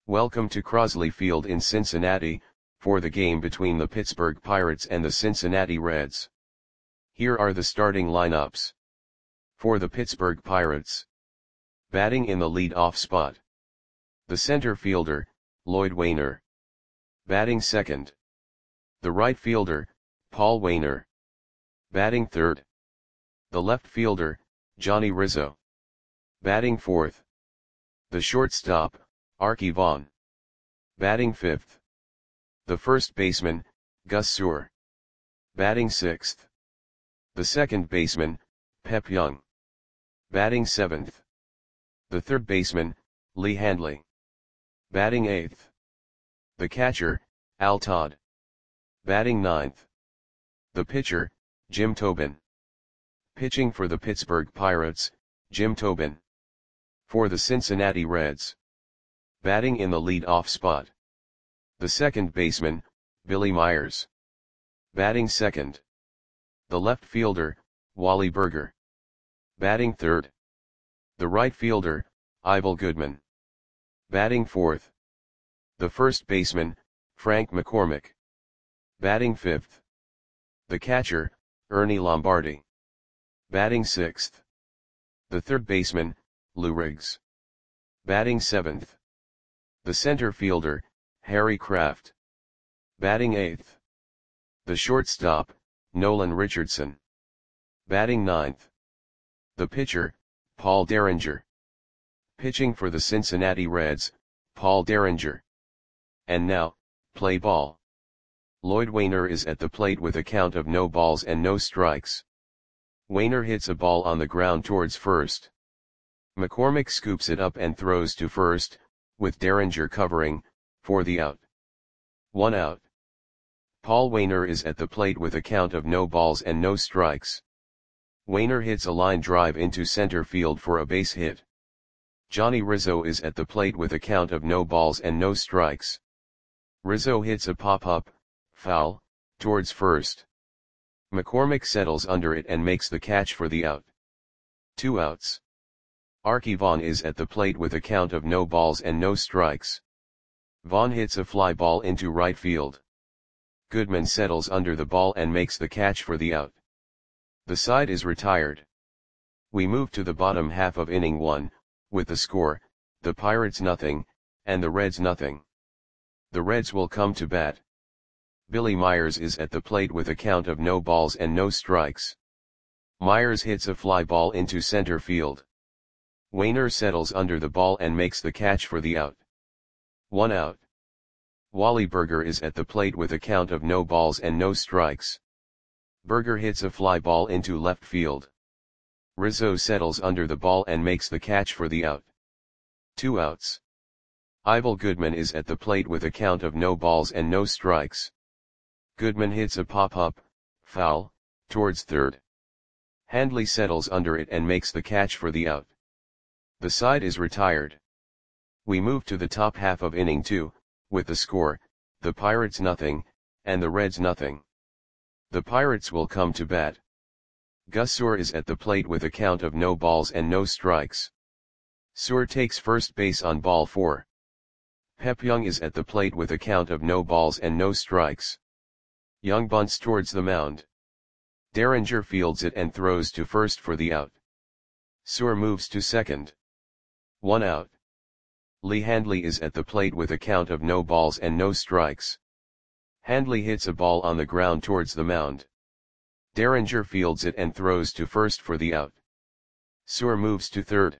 Welcome to Crosley Field in Cincinnati, for the game between the Pittsburgh Pirates and the Cincinnati Reds. Here are the starting lineups. For the Pittsburgh Pirates. Batting in the lead-off spot. The center fielder, Lloyd Waner. Batting second. The right fielder, Paul Waner. Batting third. The left fielder, Johnny Rizzo. Batting fourth. The shortstop, Arky Vaughan. Batting fifth. The first baseman, Gus Suhr. Batting sixth. The second baseman, Pep Young. Batting seventh. The third baseman, Lee Handley. Batting eighth. The catcher, Al Todd. Batting ninth. The pitcher, Jim Tobin. Pitching for the Pittsburgh Pirates, Jim Tobin. For the Cincinnati Reds. Batting in the lead-off spot. The second baseman, Billy Myers. Batting second. The left fielder, Wally Burger. Batting third. The right fielder, Ivel Goodman. Batting fourth. The first baseman, Frank McCormick. Batting fifth. The catcher, Ernie Lombardi. Batting sixth. The third baseman, Lou Riggs. Batting seventh. The center fielder, Harry Kraft. Batting eighth. The shortstop, Nolan Richardson. Batting ninth. The pitcher, Paul Derringer. Pitching for the Cincinnati Reds, Paul Derringer. And now, play ball. Lloyd Waner is at the plate with a count of no balls and no strikes. Waner hits a ball on the ground towards first. McCormick scoops it up and throws to first, with Derringer covering, for the out. 1 out. Paul Waner is at the plate with a count of no balls and no strikes. Waner hits a line drive into center field for a base hit. Johnny Rizzo is at the plate with a count of no balls and no strikes. Rizzo hits a pop-up, foul, towards first. McCormick settles under it and makes the catch for the out. 2 outs. Arky Vaughan is at the plate with a count of no balls and no strikes. Vaughan hits a fly ball into right field. Goodman settles under the ball and makes the catch for the out. The side is retired. We move to the bottom half of inning 1, with the score, the Pirates nothing, and the Reds nothing. The Reds will come to bat. Billy Myers is at the plate with a count of no balls and no strikes. Myers hits a fly ball into center field. Waner settles under the ball and makes the catch for the out. 1 out. Wally Burger is at the plate with a count of no balls and no strikes. Burger hits a fly ball into left field. Rizzo settles under the ball and makes the catch for the out. 2 outs. Ivel Goodman is at the plate with a count of no balls and no strikes. Goodman hits a pop-up, foul, towards third. Handley settles under it and makes the catch for the out. The side is retired. We move to the top half of inning 2, with the score, the Pirates nothing, and the Reds nothing. The Pirates will come to bat. Gus Suhr is at the plate with a count of no balls and no strikes. Suhr takes first base on ball 4. Pep Young is at the plate with a count of no balls and no strikes. Young bunts towards the mound. Derringer fields it and throws to first for the out. Suhr moves to second. 1 out. Lee Handley is at the plate with a count of no balls and no strikes. Handley hits a ball on the ground towards the mound. Derringer fields it and throws to first for the out. Suhr moves to third.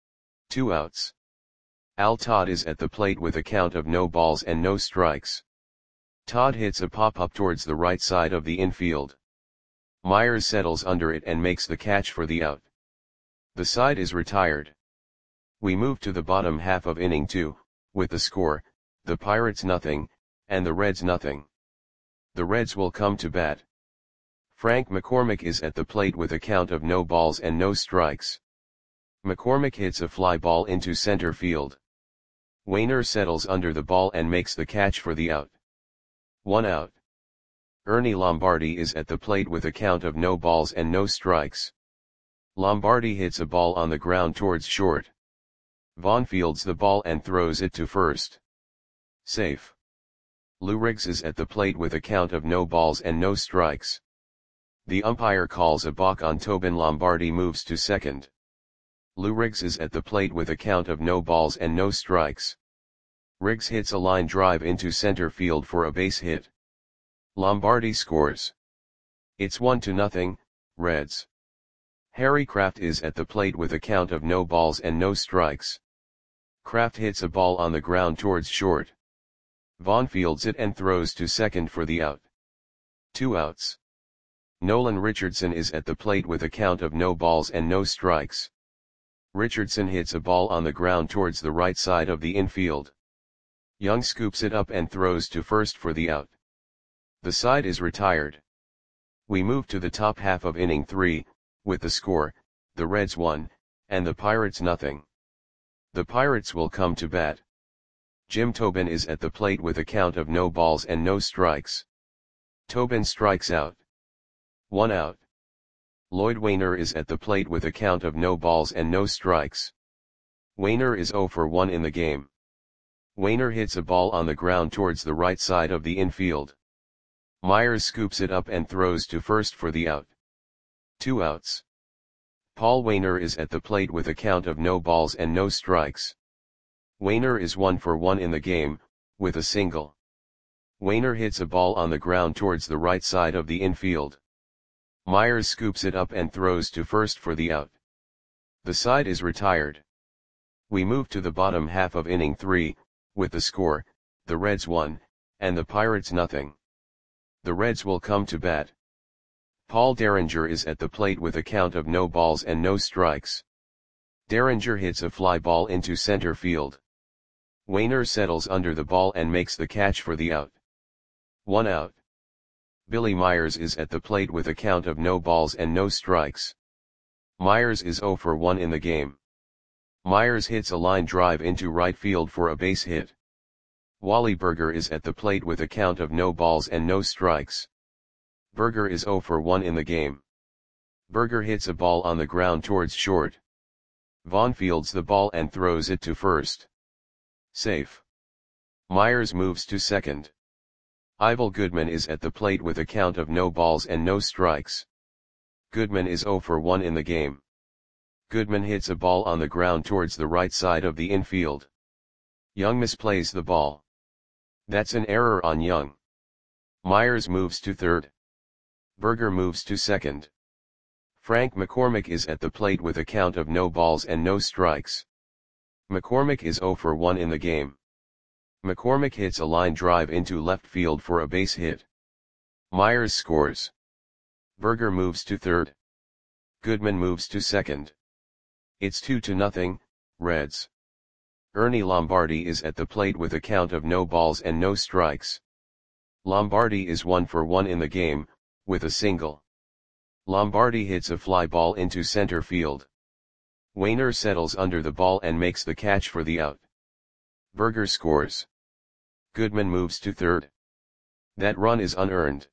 2 outs. Al Todd is at the plate with a count of no balls and no strikes. Todd hits a pop-up towards the right side of the infield. Myers settles under it and makes the catch for the out. The side is retired. We move to the bottom half of inning 2, with the score, the Pirates nothing, and the Reds nothing. The Reds will come to bat. Frank McCormick is at the plate with a count of no balls and no strikes. McCormick hits a fly ball into center field. Waner settles under the ball and makes the catch for the out. 1 out. Ernie Lombardi is at the plate with a count of no balls and no strikes. Lombardi hits a ball on the ground towards short. Vaughan fields the ball and throws it to first. Safe. Lou Riggs is at the plate with a count of no balls and no strikes. The umpire calls a balk on Tobin. Lombardi moves to second. Lou Riggs is at the plate with a count of no balls and no strikes. Riggs hits a line drive into center field for a base hit. Lombardi scores. It's 1-0, Reds. Harry Kraft is at the plate with a count of no balls and no strikes. Kraft hits a ball on the ground towards short. Vaughn fields it and throws to second for the out. 2 outs. Nolan Richardson is at the plate with a count of no balls and no strikes. Richardson hits a ball on the ground towards the right side of the infield. Young scoops it up and throws to first for the out. The side is retired. We move to the top half of inning 3, with the score, the Reds 1, and the Pirates 0. The Pirates will come to bat. Jim Tobin is at the plate with a count of no balls and no strikes. Tobin strikes out. 1 out. Lloyd Wainer is at the plate with a count of no balls and no strikes. Wainer is 0 for 1 in the game. Wainer hits a ball on the ground towards the right side of the infield. Myers scoops it up and throws to first for the out. 2 outs. Paul Wainer is at the plate with a count of no balls and no strikes. Wainer is 1 for 1 in the game, with a single. Wainer hits a ball on the ground towards the right side of the infield. Myers scoops it up and throws to first for the out. The side is retired. We move to the bottom half of inning 3, with the score, the Reds 1, and the Pirates 0. The Reds will come to bat. Paul Derringer is at the plate with a count of no balls and no strikes. Derringer hits a fly ball into center field. Wainer settles under the ball and makes the catch for the out. 1 out. Billy Myers is at the plate with a count of no balls and no strikes. Myers is 0 for 1 in the game. Myers hits a line drive into right field for a base hit. Wally Burger is at the plate with a count of no balls and no strikes. Burger is 0 for 1 in the game. Burger hits a ball on the ground towards short. Vaughn fields the ball and throws it to first. Safe. Myers moves to second. Ivel Goodman is at the plate with a count of no balls and no strikes. Goodman is 0 for 1 in the game. Goodman hits a ball on the ground towards the right side of the infield. Young misplays the ball. That's an error on Young. Myers moves to third. Burger moves to second. Frank McCormick is at the plate with a count of no balls and no strikes. McCormick is 0 for 1 in the game. McCormick hits a line drive into left field for a base hit. Myers scores. Burger moves to third. Goodman moves to second. It's 2-0, Reds. Ernie Lombardi is at the plate with a count of no balls and no strikes. Lombardi is 1 for 1 in the game, with a single. Lombardi hits a fly ball into center field. Wainer settles under the ball and makes the catch for the out. Burger scores. Goodman moves to third. That run is unearned.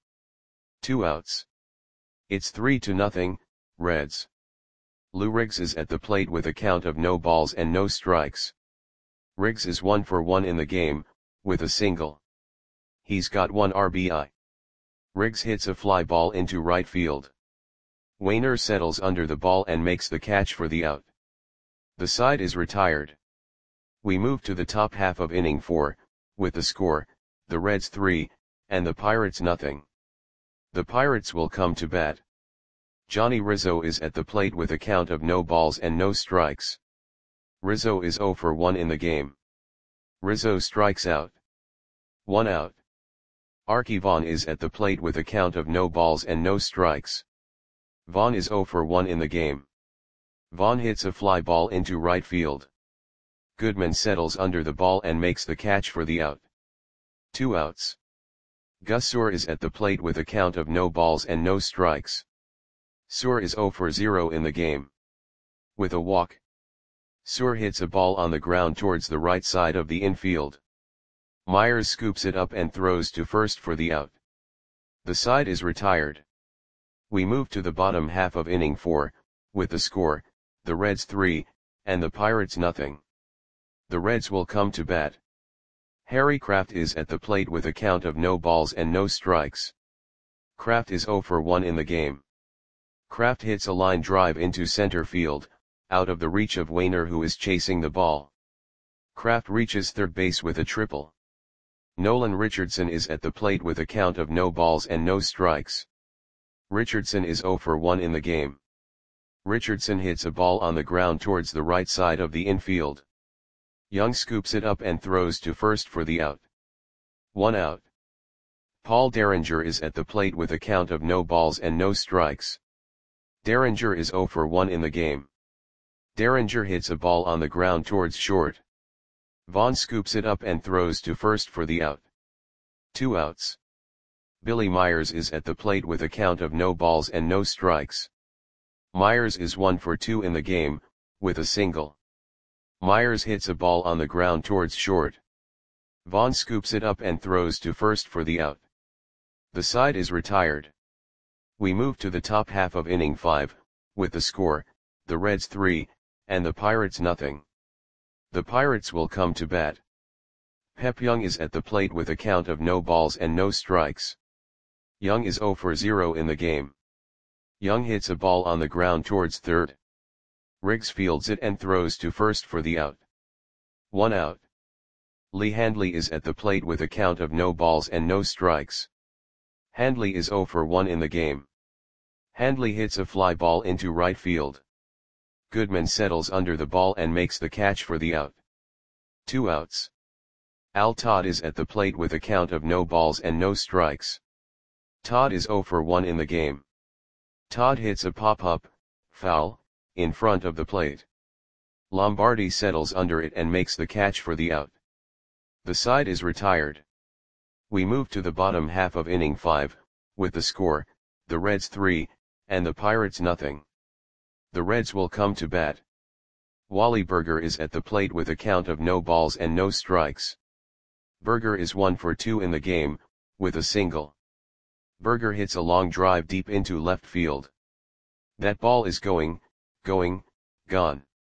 2 outs. It's 3-0, Reds. Lou Riggs is at the plate with a count of no balls and no strikes. Riggs is 1 for 1 in the game, with a single. He's got 1 RBI. Riggs hits a fly ball into right field. Wainer settles under the ball and makes the catch for the out. The side is retired. We move to the top half of inning 4, with the score, the Reds 3, and the Pirates 0. The Pirates will come to bat. Johnny Rizzo is at the plate with a count of no balls and no strikes. Rizzo is 0 for 1 in the game. Rizzo strikes out. 1 out. Arky Vaughan is at the plate with a count of no balls and no strikes. Vaughan is 0 for 1 in the game. Vaughan hits a fly ball into right field. Goodman settles under the ball and makes the catch for the out. 2 outs. Gus Suhr is at the plate with a count of no balls and no strikes. Suhr is 0 for 0 in the game. With a walk. Suhr hits a ball on the ground towards the right side of the infield. Myers scoops it up and throws to first for the out. The side is retired. We move to the bottom half of inning 4, with the score, the Reds 3, and the Pirates 0. The Reds will come to bat. Harry Kraft is at the plate with a count of no balls and no strikes. Kraft is 0 for 1 in the game. Kraft hits a line drive into center field, out of the reach of Wainer, who is chasing the ball. Kraft reaches third base with a triple. Nolan Richardson is at the plate with a count of no balls and no strikes. Richardson is 0 for 1 in the game. Richardson hits a ball on the ground towards the right side of the infield. Young scoops it up and throws to first for the out. 1 out. Paul Derringer is at the plate with a count of no balls and no strikes. Derringer is 0 for 1 in the game. Derringer hits a ball on the ground towards short. Vaughn scoops it up and throws to first for the out. 2 outs. Billy Myers is at the plate with a count of no balls and no strikes. Myers is 1 for 2 in the game, with a single. Myers hits a ball on the ground towards short. Vaughn scoops it up and throws to first for the out. The side is retired. We move to the top half of inning 5, with the score, the Reds 3, and the Pirates nothing. The Pirates will come to bat. Pep Young is at the plate with a count of no balls and no strikes. Young is 0 for 0 in the game. Young hits a ball on the ground towards third. Riggs fields it and throws to first for the out. 1 out. Lee Handley is at the plate with a count of no balls and no strikes. Handley is 0 for 1 in the game. Handley hits a fly ball into right field. Goodman settles under the ball and makes the catch for the out. 2 outs. Al Todd is at the plate with a count of no balls and no strikes. Todd is 0 for 1 in the game. Todd hits a pop-up, foul, in front of the plate. Lombardi settles under it and makes the catch for the out. The side is retired. We move to the bottom half of inning 5, with the score, the Reds 3, and the Pirates nothing. The Reds will come to bat. Wally Burger is at the plate with a count of no balls and no strikes. Burger is 1 for 2 in the game, with a single. Burger hits a long drive deep into left field. That ball is going, gone.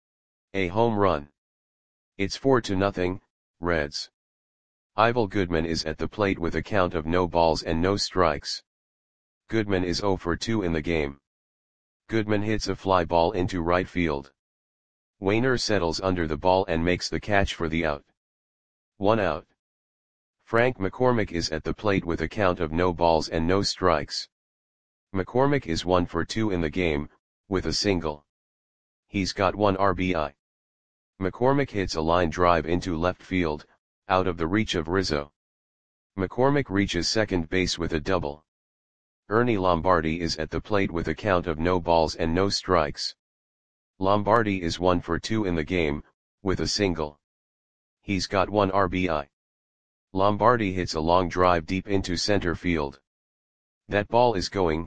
A home run. It's 4-0, Reds. Ivel Goodman is at the plate with a count of no balls and no strikes. Goodman is 0 for 2 in the game. Goodman hits a fly ball into right field. Wainer settles under the ball and makes the catch for the out. 1 out. Frank McCormick is at the plate with a count of no balls and no strikes. McCormick is 1 for 2 in the game, with a single. He's got 1 RBI. McCormick hits a line drive into left field, out of the reach of Rizzo. McCormick reaches second base with a double. Ernie Lombardi is at the plate with a count of no balls and no strikes. Lombardi is 1 for 2 in the game, with a single. He's got 1 RBI. Lombardi hits a long drive deep into center field. That ball is going,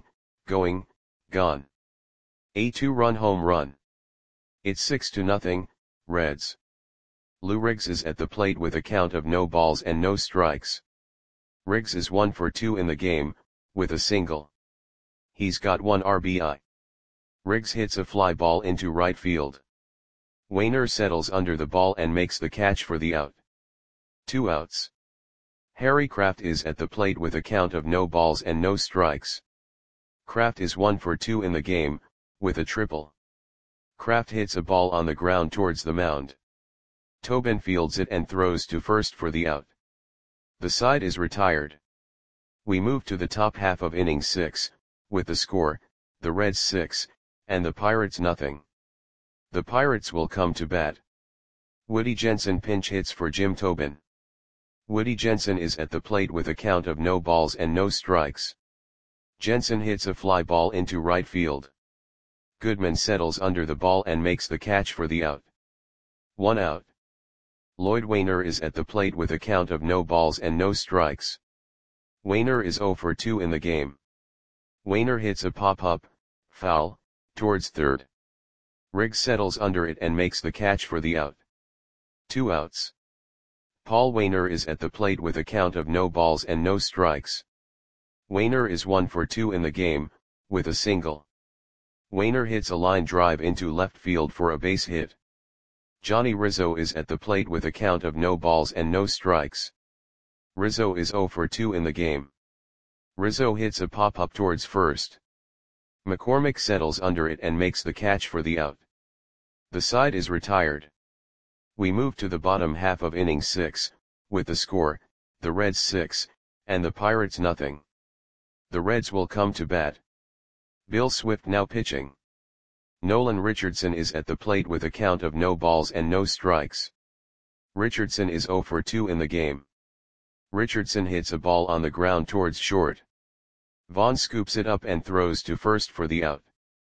gone. A 2-run home run. It's 6-0, Reds. Lou Riggs is at the plate with a count of no balls and no strikes. Riggs is 1 for 2 in the game, with a single. He's got 1 RBI. Riggs hits a fly ball into right field. Wainer settles under the ball and makes the catch for the out. 2 outs. Harry Kraft is at the plate with a count of no balls and no strikes. Kraft is 1 for 2 in the game, with a triple. Kraft hits a ball on the ground towards the mound. Tobin fields it and throws to first for the out. The side is retired. We move to the top half of inning 6, with the score, the Reds 6, and the Pirates nothing. The Pirates will come to bat. Woody Jensen pinch hits for Jim Tobin. Woody Jensen is at the plate with a count of no balls and no strikes. Jensen hits a fly ball into right field. Goodman settles under the ball and makes the catch for the out. 1 out. Lloyd Wainer is at the plate with a count of no balls and no strikes. Wainer is 0 for 2 in the game. Wainer hits a pop-up, foul, towards third. Riggs settles under it and makes the catch for the out. 2 outs. Paul Wainer is at the plate with a count of no balls and no strikes. Wainer is 1 for 2 in the game, with a single. Wainer hits a line drive into left field for a base hit. Johnny Rizzo is at the plate with a count of no balls and no strikes. Rizzo is 0 for 2 in the game. Rizzo hits a pop-up towards first. McCormick settles under it and makes the catch for the out. The side is retired. We move to the bottom half of inning 6, with the score, the Reds 6, and the Pirates nothing. The Reds will come to bat. Bill Swift now pitching. Nolan Richardson is at the plate with a count of no balls and no strikes. Richardson is 0 for 2 in the game. Richardson hits a ball on the ground towards short. Vaughn scoops it up and throws to first for the out.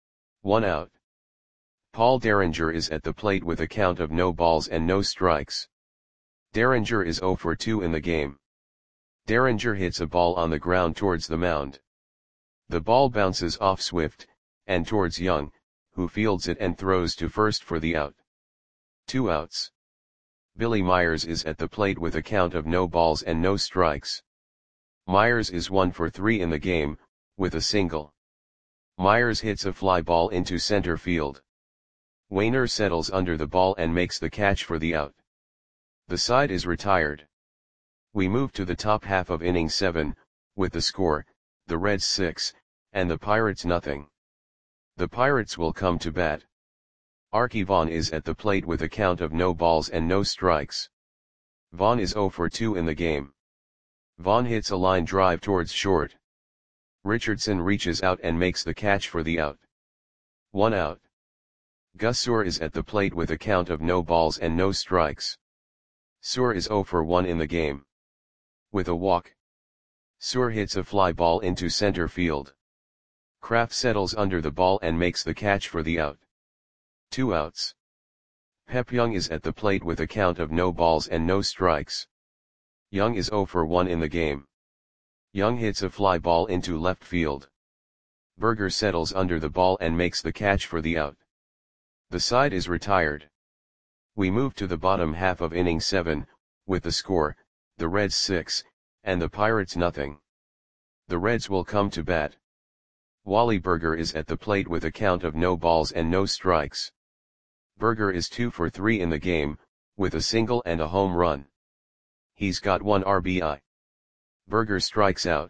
1 out. Paul Derringer is at the plate with a count of no balls and no strikes. Derringer is 0 for 2 in the game. Derringer hits a ball on the ground towards the mound. The ball bounces off Swift, and towards Young, who fields it and throws to first for the out. 2 outs. Billy Myers is at the plate with a count of no balls and no strikes. Myers is 1 for 3 in the game, with a single. Myers hits a fly ball into center field. Wainer settles under the ball and makes the catch for the out. The side is retired. We move to the top half of inning 7, with the score, the Reds 6, and the Pirates nothing. The Pirates will come to bat. Arky Vaughan is at the plate with a count of no balls and no strikes. Vaughan is 0 for 2 in the game. Vaughan hits a line drive towards short. Richardson reaches out and makes the catch for the out. 1 out. Gus Suhr is at the plate with a count of no balls and no strikes. Suhr is 0 for 1 in the game. With a walk. Suhr hits a fly ball into center field. Kraft settles under the ball and makes the catch for the out. 2 outs. Pep Young is at the plate with a count of no balls and no strikes. Young is 0 for 1 in the game. Young hits a fly ball into left field. Berger settles under the ball and makes the catch for the out. The side is retired. We move to the bottom half of inning 7, with the score, the Reds 6, and the Pirates nothing. The Reds will come to bat. Wally Berger is at the plate with a count of no balls and no strikes. Berger is 2 for 3 in the game, with a single and a home run. He's got 1 RBI. Berger strikes out.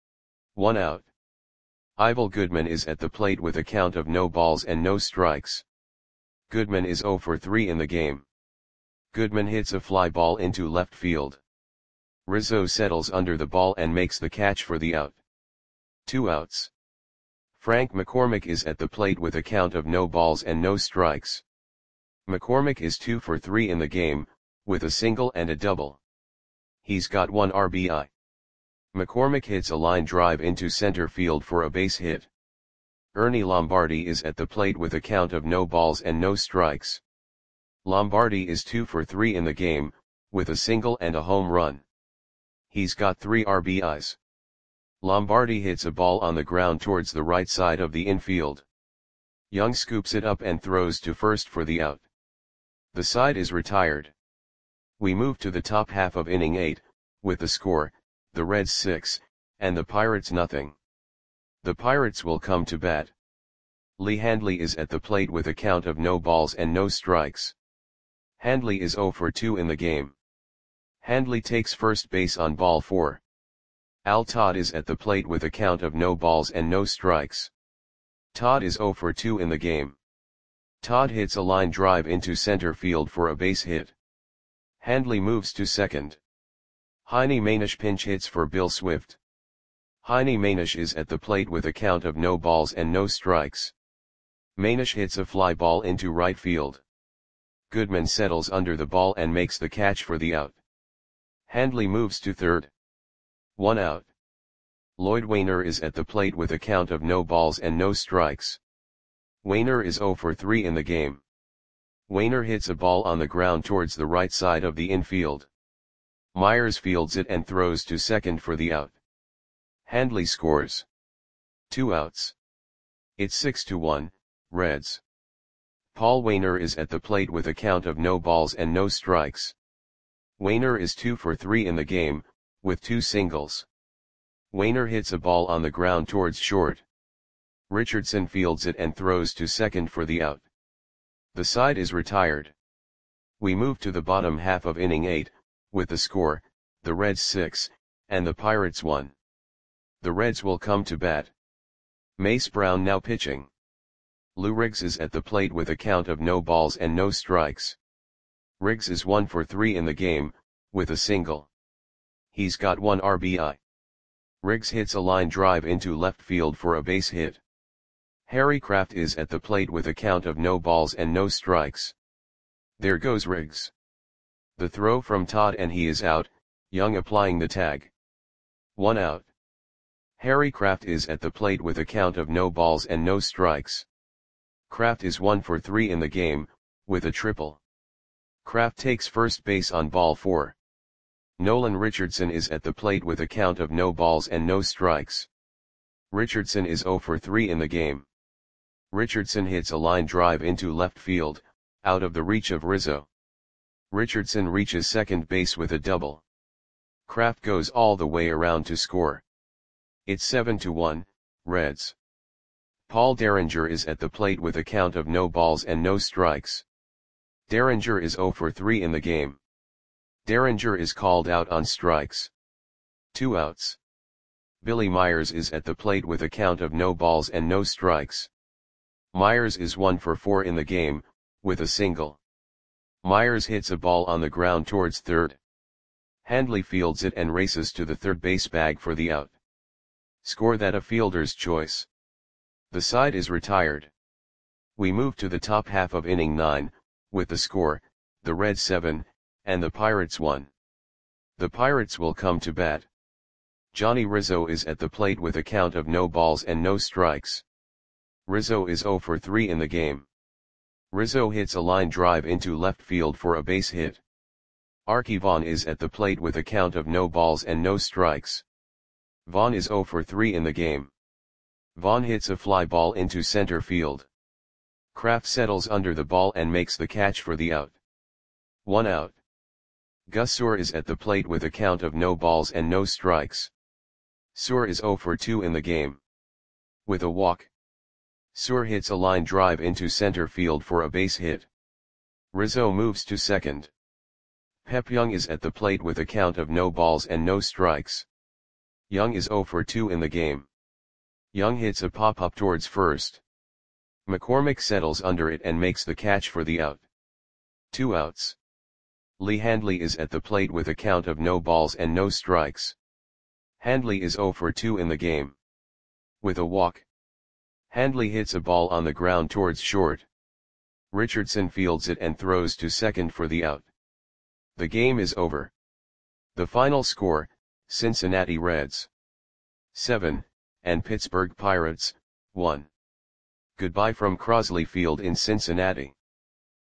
1 out. Ivel Goodman is at the plate with a count of no balls and no strikes. Goodman is 0 for 3 in the game. Goodman hits a fly ball into left field. Rizzo settles under the ball and makes the catch for the out. 2 outs. Frank McCormick is at the plate with a count of no balls and no strikes. McCormick is 2 for 3 in the game, with a single and a double. He's got 1 RBI. McCormick hits a line drive into center field for a base hit. Ernie Lombardi is at the plate with a count of no balls and no strikes. Lombardi is 2 for 3 in the game, with a single and a home run. He's got 3 RBIs. Lombardi hits a ball on the ground towards the right side of the infield. Young scoops it up and throws to first for the out. The side is retired. We move to the top half of inning 8, with the score, the Reds 6, and the Pirates nothing. The Pirates will come to bat. Lee Handley is at the plate with a count of no balls and no strikes. Handley is 0 for 2 in the game. Handley takes first base on ball 4. Al Todd is at the plate with a count of no balls and no strikes. Todd is 0 for 2 in the game. Todd hits a line drive into center field for a base hit. Handley moves to second. Heine Manish pinch hits for Bill Swift. Heine Manish is at the plate with a count of no balls and no strikes. Manish hits a fly ball into right field. Goodman settles under the ball and makes the catch for the out. Handley moves to third. 1 out. Lloyd Wainer is at the plate with a count of no balls and no strikes. Wainer is 0 for 3 in the game. Wainer hits a ball on the ground towards the right side of the infield. Myers fields it and throws to second for the out. Handley scores. 2 outs. It's 6-1, Reds. Paul Wainer is at the plate with a count of no balls and no strikes. Wainer is 2 for 3 in the game, with 2 singles. Wainer hits a ball on the ground towards short. Richardson fields it and throws to second for the out. The side is retired. We move to the bottom half of inning 8, with the score, the Reds 6, and the Pirates 1. The Reds will come to bat. Mace Brown now pitching. Lou Riggs is at the plate with a count of no balls and no strikes. Riggs is 1 for 3 in the game, with a single. He's got 1 RBI. Riggs hits a line drive into left field for a base hit. Harry Kraft is at the plate with a count of no balls and no strikes. There goes Riggs. The throw from Todd and he is out, Young applying the tag. 1 out. Harry Kraft is at the plate with a count of no balls and no strikes. Kraft is 1 for 3 in the game, with a triple. Kraft takes first base on ball 4. Nolan Richardson is at the plate with a count of no balls and no strikes. Richardson is 0 for 3 in the game. Richardson hits a line drive into left field, out of the reach of Rizzo. Richardson reaches second base with a double. Kraft goes all the way around to score. It's 7-1, Reds. Paul Derringer is at the plate with a count of no balls and no strikes. Derringer is 0 for 3 in the game. Derringer is called out on strikes. 2 outs. Billy Myers is at the plate with a count of no balls and no strikes. Myers is 1 for 4 in the game, with a single. Myers hits a ball on the ground towards third. Handley fields it and races to the third base bag for the out. Score that a fielder's choice. The side is retired. We move to the top half of inning 9, with the score, the Reds 7, and the Pirates 1. The Pirates will come to bat. Johnny Rizzo is at the plate with a count of no balls and no strikes. Rizzo is 0 for 3 in the game. Rizzo hits a line drive into left field for a base hit. Arky Vaughan is at the plate with a count of no balls and no strikes. Vaughan is 0 for 3 in the game. Vaughan hits a fly ball into center field. Kraft settles under the ball and makes the catch for the out. 1 out. Gus Suhr is at the plate with a count of no balls and no strikes. Suhr is 0 for 2 in the game. With a walk. Suhr hits a line drive into center field for a base hit. Rizzo moves to second. Pep Young is at the plate with a count of no balls and no strikes. Young is 0 for 2 in the game. Young hits a pop-up towards first. McCormick settles under it and makes the catch for the out. 2 outs. Lee Handley is at the plate with a count of no balls and no strikes. Handley is 0 for 2 in the game. With a walk. Handley hits a ball on the ground towards short. Richardson fields it and throws to second for the out. The game is over. The final score, Cincinnati Reds 7, and Pittsburgh Pirates 1. Goodbye from Crosley Field in Cincinnati.